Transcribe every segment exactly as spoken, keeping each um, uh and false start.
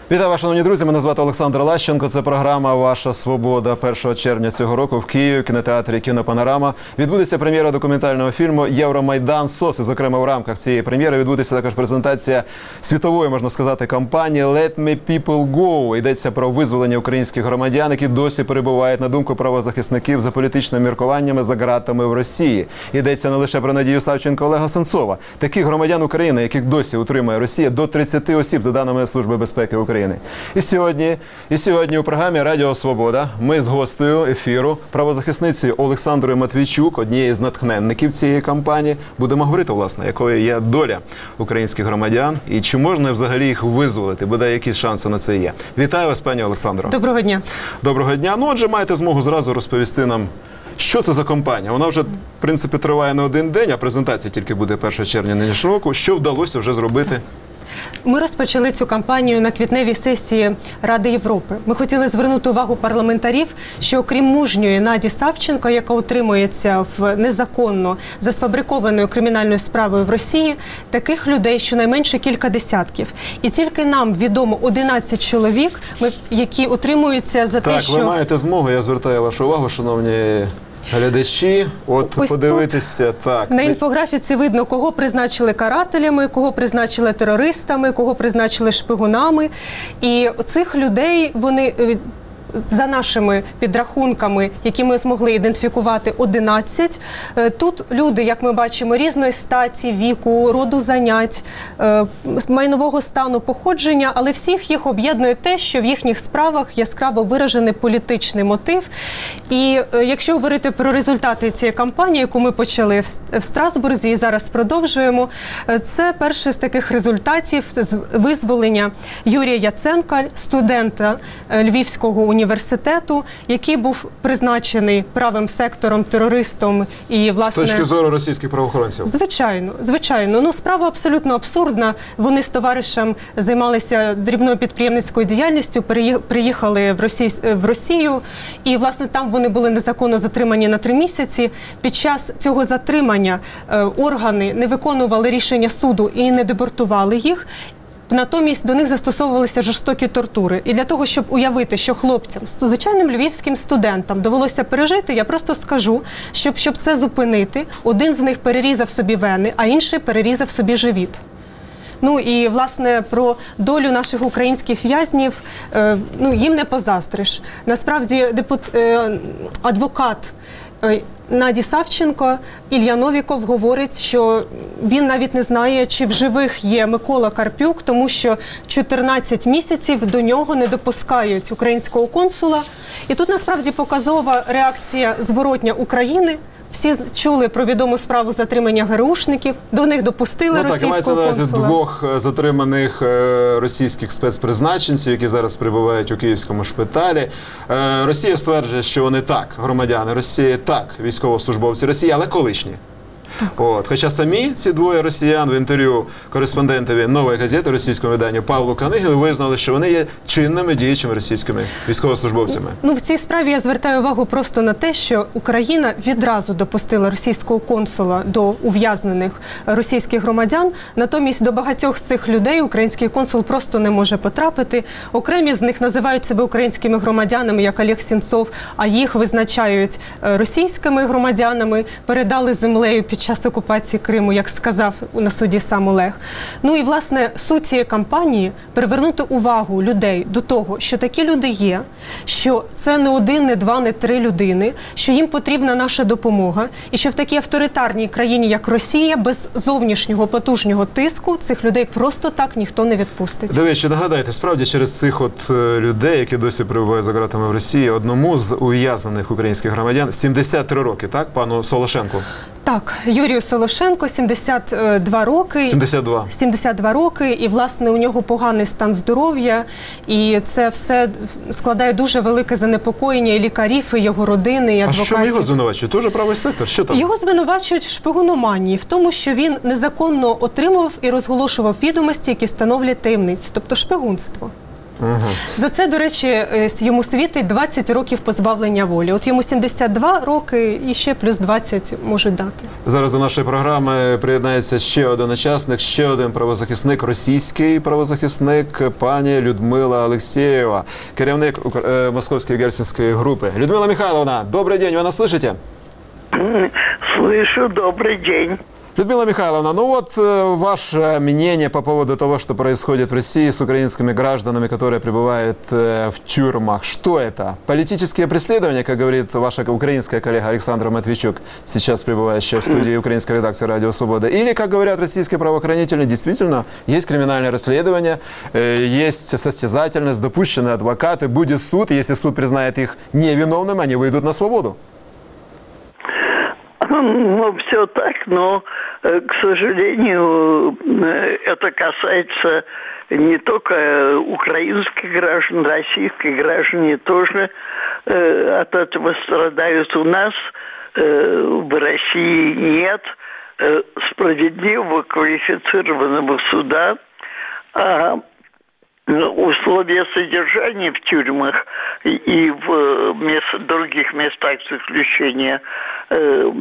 Вітаю вас, шановні друзі, мене звати Олександр Лащенко. Це програма «Ваша свобода». першого червня цього року в Києві, в кінотеатрі «Кінопанорама» відбудеться прем'єра документального фільму «Євромайдан СОС». І, зокрема, в рамках цієї прем'єри відбудеться також презентація світової, можна сказати, кампанії «Let me people go». Йдеться про визволення українських громадян, які досі перебувають, на думку правозахисників, за політичними міркуваннями за ґратами в Росії. Йдеться не лише про Надію Савченко, Олега Сенцова. Таких громадян України, яких досі утримує Росія, до тридцяти осіб, за даними Служби безпеки України. І сьогодні, і сьогодні у програмі «Радіо Свобода» ми з гостею ефіру, правозахисницею Олександрою Матвійчук, однією з натхненників цієї кампанії, будемо говорити, власне, якою є доля українських громадян і чи можна взагалі їх визволити, бодай якісь шанси на це є. Вітаю вас, пані Олександро. Доброго дня. Доброго дня. Ну, отже, маєте змогу зразу розповісти нам, що це за кампанія? Вона вже, в принципі, триває не один день, а презентація тільки буде першого червня нинішнього року. Що вдалося вже зробити? Ми розпочали цю кампанію на квітневій сесії Ради Європи. Ми хотіли звернути увагу парламентарів, що окрім мужньої Наді Савченко, яка утримується в незаконно засфабрикованою кримінальною справою в Росії, таких людей щонайменше кілька десятків. І тільки нам відомо одинадцять чоловік, які утримуються за так, те, що... Так, ви маєте змогу, я звертаю вашу увагу, шановні глядачі, от ось подивитися, так. На інфографіці видно, кого призначили карателями, кого призначили терористами, кого призначили шпигунами. І цих людей, вони, за нашими підрахунками, які ми змогли ідентифікувати, одинадцять. Тут люди, як ми бачимо, різної статі, віку, роду занять, майнового стану, походження, але всіх їх об'єднує те, що в їхніх справах яскраво виражений політичний мотив. І якщо говорити про результати цієї кампанії, яку ми почали в Страсбурзі і зараз продовжуємо, це перший з таких результатів – визволення Юрія Яценка, студента Львівського університету, університету, який був призначений правим сектором, терористом і, власне... З точки зору російських правоохоронців? Звичайно, звичайно. Ну, справа абсолютно абсурдна. Вони з товаришем займалися дрібною підприємницькою діяльністю, приїхали в Росію, в Росію, і, власне, там вони були незаконно затримані на три місяці. Під час цього затримання е, органи не виконували рішення суду і не депортували їх. Натомість до них застосовувалися жорстокі тортури. І для того, щоб уявити, що хлопцям, звичайним львівським студентам довелося пережити, я просто скажу, щоб, щоб це зупинити, один з них перерізав собі вени, а інший перерізав собі живіт. Ну і, власне, про долю наших українських в'язнів, е, ну, їм не позаздриш. Насправді, депут, е, адвокат е, Наді Савченко, Ілля Новіков, говорить, що він навіть не знає, чи в живих є Микола Карпюк, тому що чотирнадцять місяців до нього не допускають українського консула. І тут, насправді, показова реакція зворотня України. Всі чули про відому справу затримання ГРУшників, до них допустили ну, російського консула. Ну так, мається на увазі двох затриманих е, російських спецпризначенців, які зараз перебувають у київському шпиталі. Е, Росія стверджує, що вони так, громадяни Росії, так, військовослужбовці Росії, але колишні. От. Хоча самі ці двоє росіян в інтерв'ю кореспондентові «Нової газети» російському виданню Павлу Канигіну визнали, що вони є чинними діючими російськими військовослужбовцями. Ну, в цій справі я звертаю увагу просто на те, що Україна відразу допустила російського консула до ув'язнених російських громадян. Натомість до багатьох з цих людей український консул просто не може потрапити. Окремі з них називають себе українськими громадянами, як Олег Сенцов, а їх визначають російськими громадянами, передали землею під час окупації Криму, як сказав на суді сам Олег. Ну і, власне, суть цієї кампанії – привернути увагу людей до того, що такі люди є, що це не один, не два, не три людини, що їм потрібна наша допомога, і що в такій авторитарній країні, як Росія, без зовнішнього потужного тиску цих людей просто так ніхто не відпустить. До речі, нагадайте, справді через цих от людей, які досі перебувають за ґратами в Росії, одному з ув'язнених українських громадян сімдесят три роки, так, пану Солошенку? Так, Юрію Солошенко, сімдесят два роки. сімдесят два. сімдесят два роки, і, власне, у нього поганий стан здоров'я, і це все складає дуже велике занепокоєння і лікарів, і його родини, і адвокатів. А що його звинувачують? Тоже правий сектор? Що там? Його звинувачують в шпигуноманії, в тому, що він незаконно отримував і розголошував відомості, які становлять таємницю, тобто шпигунство. Ага. За це, до речі, е, йому світить двадцять років позбавлення волі. От йому сімдесят два роки і ще плюс двадцять можуть дати. Зараз до нашої програми приєднається ще один учасник, ще один правозахисник, російський правозахисник, пані Людмила Алексєєва, керівник е, Московської Гельсінської групи. Людмила Михайловна, добрый день, вы нас слышите? Слышу, добрый день. Людмила Михайловна, ну вот э, ваше мнение по поводу того, что происходит в России с украинскими гражданами, которые пребывают э, в тюрьмах. Что это? Политические преследования, как говорит ваша украинская коллега Александра Матвейчук, сейчас пребывающая в студии украинской редакции «Радио Свобода». Или, как говорят российские правоохранители, действительно есть криминальное расследование, э, есть состязательность, допущенные адвокаты, будет суд, если суд признает их невиновным, они выйдут на свободу. Ну, все так, но, э, к сожалению, э, это касается не только украинских граждан, российских граждане тоже э, от этого страдают. У нас э, в России нет э, справедливого квалифицированного суда, а условия содержания в тюрьмах и в мест, других местах заключения э,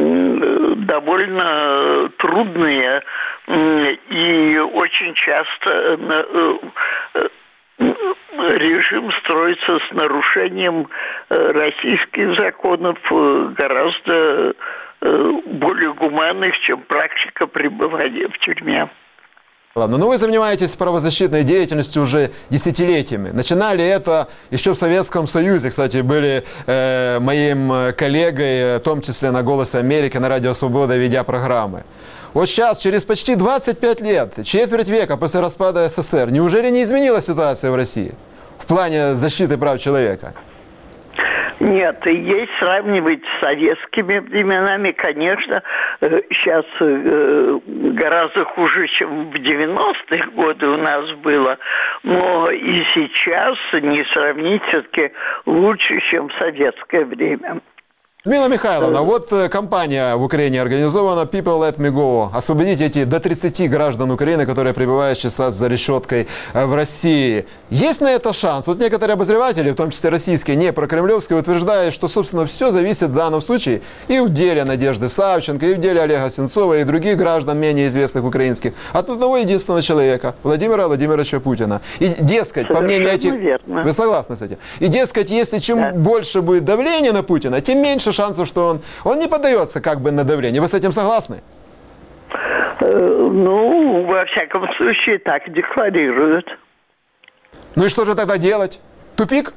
довольно трудные, и очень часто э, режим строится с нарушением российских законов, гораздо более гуманных, чем практика пребывания в тюрьме. Ладно, но вы занимаетесь правозащитной деятельностью уже десятилетиями. Начинали это еще в Советском Союзе. Кстати, были э, моим коллегой, в том числе на «Голосе Америки», на «Радио Свобода», ведя программы. Вот сейчас, через почти двадцать пять лет, четверть века после распада СССР, неужели не изменилась ситуация в России в плане защиты прав человека? Нет, и есть сравнивать с советскими временами, конечно, сейчас гораздо хуже, чем в девяностые годы у нас было, но и сейчас не сравнить все-таки лучше, чем в советское время. Людмила Михайловна, вот кампания в Украине организована «People Let Me Go». Освободите эти до тридцати граждан Украины, которые пребывают сейчас за решеткой в России. Есть на это шанс? Вот некоторые обозреватели, в том числе российские, не прокремлевские, утверждают, что, собственно, все зависит в данном случае и в деле Надежды Савченко, и в деле Олега Сенцова, и других граждан, менее известных украинских, от одного единственного человека, Владимира Владимировича Путина. И, дескать, по мнению этих... Верно. Вы согласны с этим? И, дескать, если чем Да. больше будет давление на Путина, тем меньше шансов, что он, он не поддается как бы на давление. Вы с этим согласны? Э, Ну, во всяком случае, так декларируют. Ну и что же тогда делать? Тупик?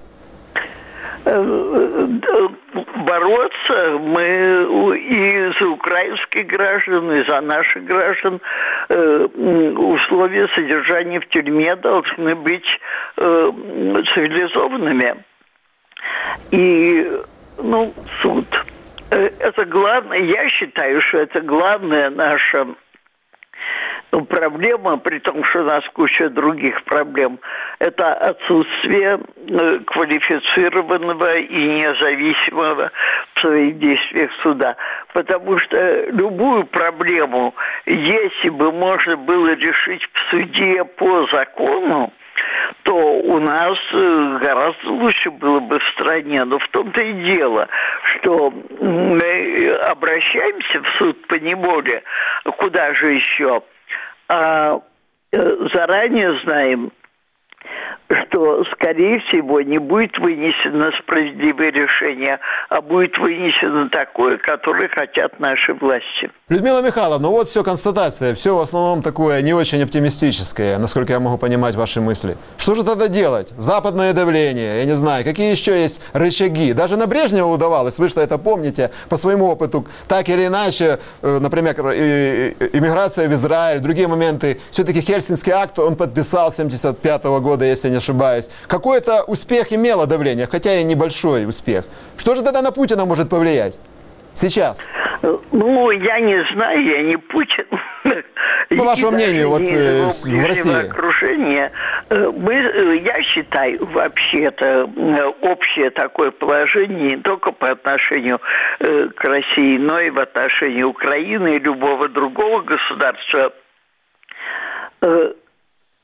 Бороться мы и за украинских граждан, и за наших граждан. Э, Условия содержания в тюрьме должны быть э, цивилизованными. И, ну, суд. Э, Это главное, я считаю, что это главная наша проблема, при том, что у нас куча других проблем, это отсутствие э, квалифицированного и независимого в своих действиях суда. Потому что любую проблему, если бы можно было решить в суде по закону, то у нас э, гораздо лучше было бы в стране. Но в том-то и дело, что мы обращаемся в суд по неволе, куда же еще, а э, заранее знаем, что, скорее всего, не будет вынесено справедливое решение, а будет вынесено такое, которое хотят наши власти. Людмила Михайловна, ну вот все констатация, все в основном такое не очень оптимистическое, насколько я могу понимать ваши мысли. Что же тогда делать? Западное давление, я не знаю, какие еще есть рычаги? Даже на Брежнева удавалось, вы что это помните по своему опыту, так или иначе, например, иммиграция в Израиль, другие моменты. Все-таки Хельсинский акт он подписал семьдесят пятого года, если не ошибаюсь. Какой-то успех имело давление, хотя и небольшой успех. Что же тогда на Путина может повлиять сейчас? Ну, я не знаю, я не Путин. По вашему мнению, вот э, в России? Окружение. Мы, я считаю, вообще-то общее такое положение не только по отношению к России, но и в отношении Украины и любого другого государства.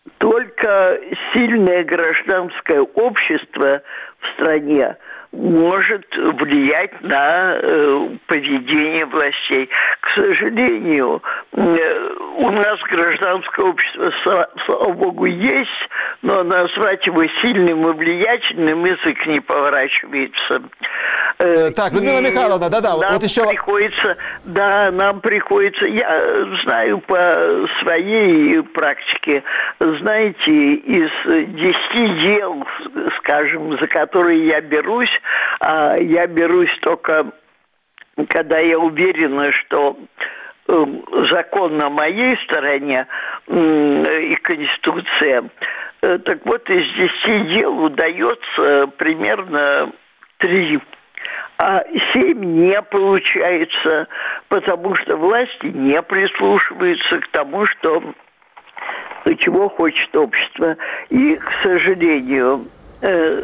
только сильное гражданское общество в стране может влиять на э, поведение властей. К сожалению, э, у нас гражданское общество, слава, слава богу, есть, но назвать его сильным и влиятельным язык не поворачивается. Э, так, Людмила Михайловна, да-да, нам вот еще... приходится, да, нам приходится, я знаю по своей практике, знаете, из десяти дел, скажем, за которые я берусь, а я берусь только, когда я уверена, что э, закон на моей стороне э, и Конституция. Э, так вот, из десяти дел удается примерно три. А семь не получается, потому что власти не прислушиваются к тому, что, чего хочет общество. И, к сожалению, э,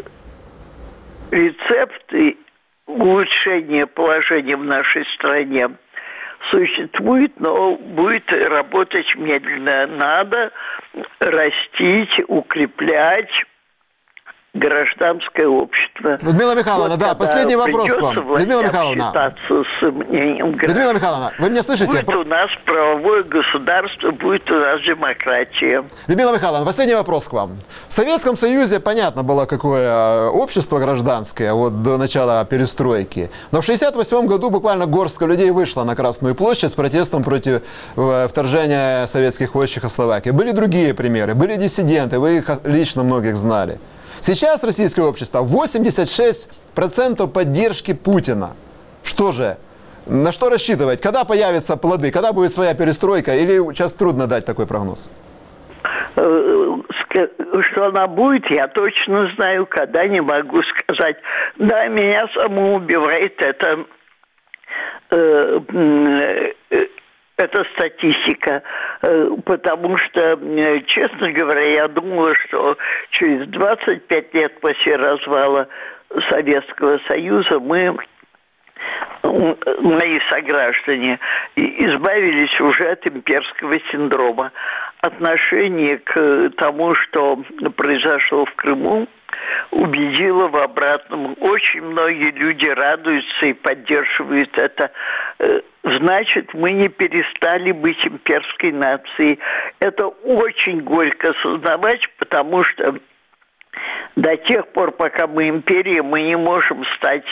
рецепты улучшения положения в нашей стране существует, но будет работать медленно. Надо растить, укреплять гражданское общество. Людмила Михайловна, вот да, последний вопрос к вам. Людмила Михайловна. С Людмила Михайловна, вы меня слышите? Будет у нас правовое государство, будет у нас демократия. Людмила Михайловна, последний вопрос к вам. В Советском Союзе, понятно было, какое общество гражданское вот до начала перестройки. Но в шестьдесят восьмом году буквально горстка людей вышла на Красную площадь с протестом против вторжения советских войск в Чехословакию. Были другие примеры, были диссиденты, вы их лично многих знали. Сейчас российское общество восемьдесят шесть процентов поддержки Путина. Что же, на что рассчитывать? Когда появятся плоды? Когда будет своя перестройка? Или сейчас трудно дать такой прогноз? Что она будет, я точно знаю, когда не могу сказать. Да, меня самоубивает это... Э, э, Это статистика, потому что, честно говоря, я думала, что через двадцать пять лет после развала Советского Союза мы, мои сограждане, избавились уже от имперского синдрома. Отношение к тому, что произошло в Крыму, убедила в обратном. Очень многие люди радуются и поддерживают это. Значит, мы не перестали быть имперской нацией. Это очень горько осознавать, потому что до тех пор, пока мы империя, мы не можем стать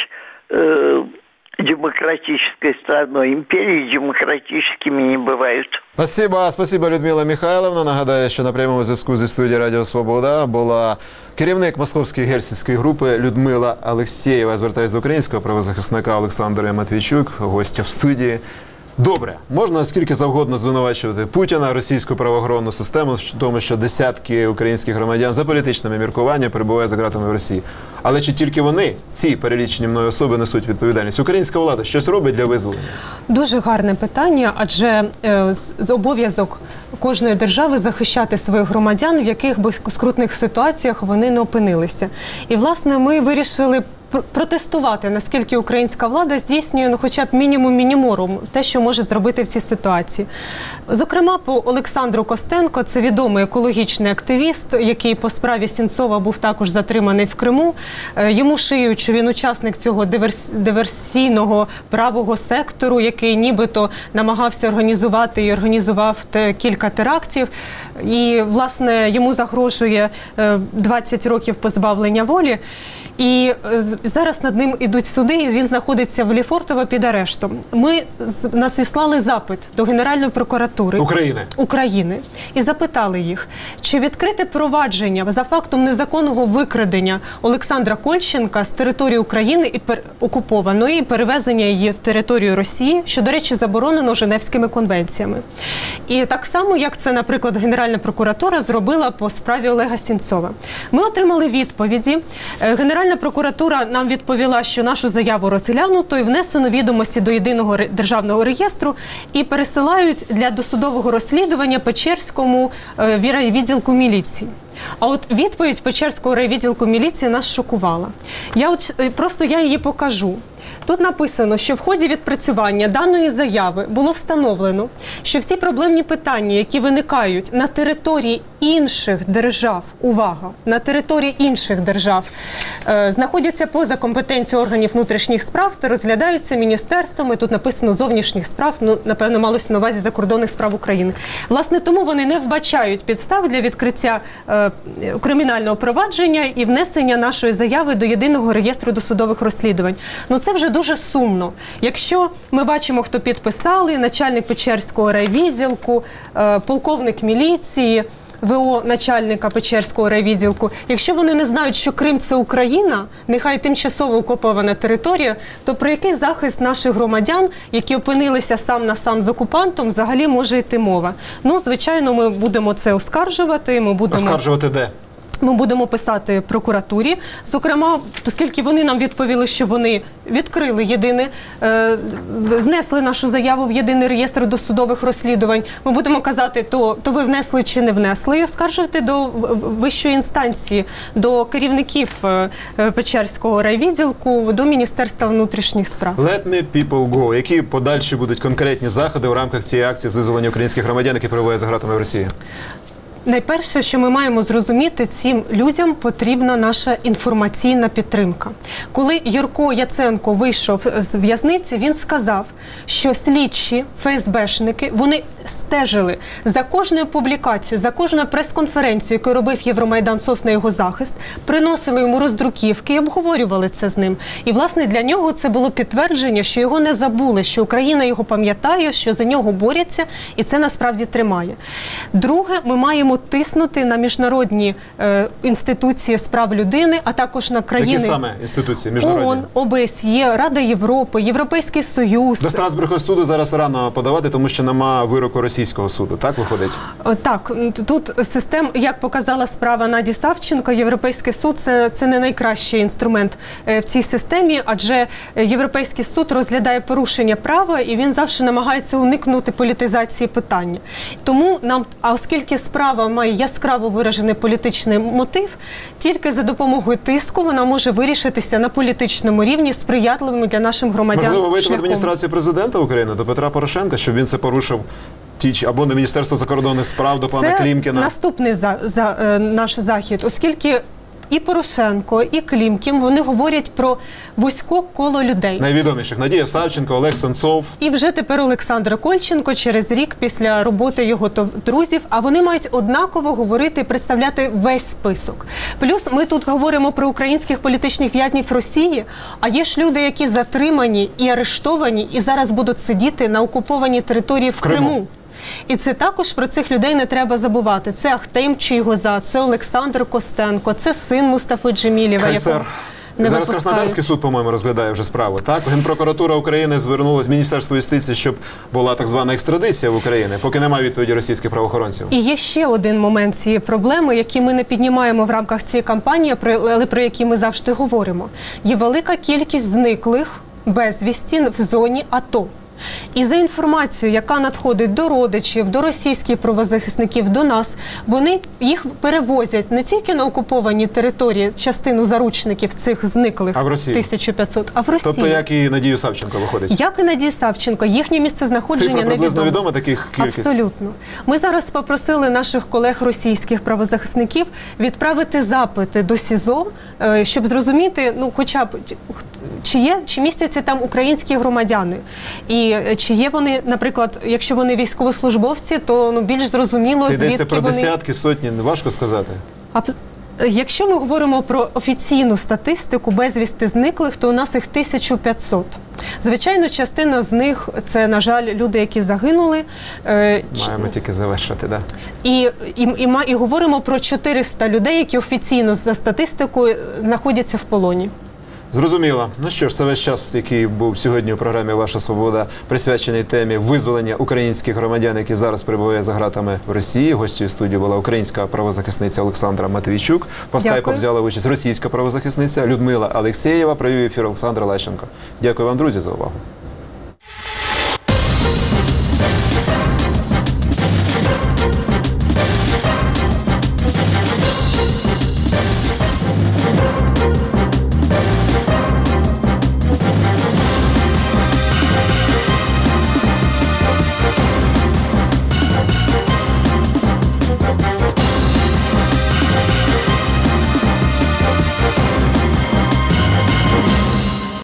э, демократической страной. Империи демократическими не бывают. Спасибо, спасибо, Людмила Михайловна. Нагадаю, що на прямому зв'язку зі студії Радіо Свобода була керівник Московської гельсінської групи Людмила Алексєєва. Я звертаюся до українського правозахисника Олександра Матвійчук, гостя в студії. Добре, можна скільки завгодно звинувачувати Путіна, російську правоохоронну систему, в тому, що десятки українських громадян за політичними міркуваннями перебувають за ґратами в Росії. Але чи тільки вони, ці перелічені мною особи, несуть відповідальність? Українська влада щось робить для визволення? Дуже гарне питання, адже е, з обов'язок кожної держави захищати своїх громадян, в яких би скрутних ситуаціях вони не опинилися. І, власне, ми вирішили протестувати, наскільки українська влада здійснює, ну, хоча б мінімум-мініморум, те, що може зробити в цій ситуації. Зокрема, по Олександру Костенко, це відомий екологічний активіст, який по справі Сенцова був також затриманий в Криму. Йому шиють, що він учасник цього диверс... диверсійного правого сектору, який нібито намагався організувати і організував те кілька терактів. І, власне, йому загрожує двадцять років позбавлення волі. І зараз над ним ідуть суди, і він знаходиться в Лефортово під арештом. Ми надіслали запит до Генеральної прокуратури України. України і запитали їх, чи відкрите провадження за фактом незаконного викрадення Олександра Кольченка з території України і пер... окупованої, і перевезення її в територію Росії, що, до речі, заборонено Женевськими конвенціями. І так само, як це, наприклад, Генеральна прокуратура зробила по справі Олега Сенцова. Ми отримали відповіді. Генеральна прокуратура нам відповіла, що нашу заяву розглянуто і внесено відомості до єдиного державного реєстру і пересилають для досудового розслідування Печерському відділку міліції. А от відповідь Печерського райвідділку міліції нас шокувала. Я от, просто я її покажу. Тут написано, що в ході відпрацювання даної заяви було встановлено, що всі проблемні питання, які виникають на території інших держав, увага, на території інших держав е, знаходяться поза компетенцією органів внутрішніх справ, то розглядаються міністерствами, тут написано зовнішніх справ, ну, напевно, малося на увазі закордонних справ України. Власне, тому вони не вбачають підстав для відкриття е, кримінального провадження і внесення нашої заяви до єдиного реєстру досудових розслідувань. Ну, це вже дуже сумно. Якщо ми бачимо, хто підписали, начальник Печерського райвідділку, е, полковник міліції, ВО начальника Печерського райвідділку, якщо вони не знають, що Крим – це Україна, нехай тимчасово окупована територія, то про який захист наших громадян, які опинилися сам на сам з окупантом, взагалі може йти мова? Ну, звичайно, ми будемо це оскаржувати. Ми будемо... Оскаржувати де? Ми будемо писати прокуратурі, зокрема, оскільки вони нам відповіли, що вони відкрили єдине, е, внесли нашу заяву в єдиний реєстр досудових розслідувань. Ми будемо казати, то, то ви внесли чи не внесли, і оскаржувати до вищої інстанції, до керівників е, Печерського райвідділку, до Міністерства внутрішніх справ. Let me people go. Які подальші будуть конкретні заходи в рамках цієї акції з визволення українських громадян, які перебувають за ґратами в Росії? Найперше, що ми маємо зрозуміти, цим людям потрібна наша інформаційна підтримка. Коли Юрко Яценко вийшов з в'язниці, він сказав, що слідчі, ФСБшники, вони стежили за кожною публікацією, за кожною прес-конференцією, яку робив Євромайдан СОС на його захист, приносили йому роздруківки і обговорювали це з ним. І, власне, для нього це було підтвердження, що його не забули, що Україна його пам'ятає, що за нього борються, і це насправді тримає. Друге, ми маємо тиснути на міжнародні е, інституції з прав людини, а також на країни... Які саме інституції міжнародні? ООН, ОБСЄ, Рада Європи, Європейський Союз. До Страсбурзького суду зараз рано подавати, тому що нема вироку російського суду, так виходить? О, так, тут систем, як показала справа Наді Савченко, Європейський суд це, це не найкращий інструмент е, в цій системі, адже Європейський суд розглядає порушення права і він завжди намагається уникнути політизації питання. Тому нам, а оскільки справа має яскраво виражений політичний мотив, тільки за допомогою тиску вона може вирішитися на політичному рівні сприятливими для наших громадян Можливо, вийти в шляхом. адміністрації президента України до Петра Порошенка, щоб він це порушив, ті, або до Міністерства закордонних справ, до пана Це Клімкіна? наступний за, за, е, наш захід, оскільки і Порошенко, і Клімкін, вони говорять про вузьке коло людей. Найвідоміших – Надія Савченко, Олег Сенцов. І вже тепер Олександр Кольченко через рік після роботи його друзів, а вони мають однаково говорити і представляти весь список. Плюс ми тут говоримо про українських політичних в'язнів Росії, а є ж люди, які затримані і арештовані, і зараз будуть сидіти на окупованій території в Криму. Криму. І це також про цих людей не треба забувати. Це Ахтем Чийгоза, це Олександр Костенко, це син Мустафи Джемілєва, якого не Зараз випускають. Краснодарський суд, по-моєму, розглядає вже справу. Так, Генпрокуратура України звернулася з Міністерства юстиції, щоб була так звана екстрадиція в Україну, поки немає відповіді російських правоохоронців. І є ще один момент цієї проблеми, який ми не піднімаємо в рамках цієї кампанії, але про які ми завжди говоримо. Є велика кількість зниклих безвісті в зоні АТО. І за інформацією, яка надходить до родичів, до російських правозахисників, до нас, вони їх перевозять не тільки на окуповані території, частину заручників цих зниклих а в Росії? тисяча п'ятсот, а в Росії. Тобто, як і Надію Савченко виходить? Як і Надію Савченко, їхнє місце знаходження Цифра приблизно невідомо. відома таких кількість? Абсолютно. Ми зараз попросили наших колег російських правозахисників відправити запити до СІЗО, щоб зрозуміти, ну, хоча б, чи є, чи містяться там українські громадяни. І чи є вони, наприклад, якщо вони військовослужбовці, то ну, більш зрозуміло, Це звідки йдеться про вони... десятки, сотні, важко сказати. А якщо ми говоримо про офіційну статистику безвісти зниклих, то у нас їх тисяча п'ятсот. Звичайно, частина з них – це, на жаль, люди, які загинули. Маємо тільки завершити, так. І, і, і, і говоримо про чотириста людей, які офіційно за статистикою знаходяться в полоні. Зрозуміло. Ну що ж, це весь час, який був сьогодні у програмі «Ваша свобода», присвячений темі визволення українських громадян, які зараз перебувають за ґратами в Росії. Гостю студії була українська правозахисниця Олександра Матвійчук. По скайпу взяла участь російська правозахисниця Людмила Алексєєва. Провів ефір Олександр Лащенко. Дякую вам, друзі, за увагу.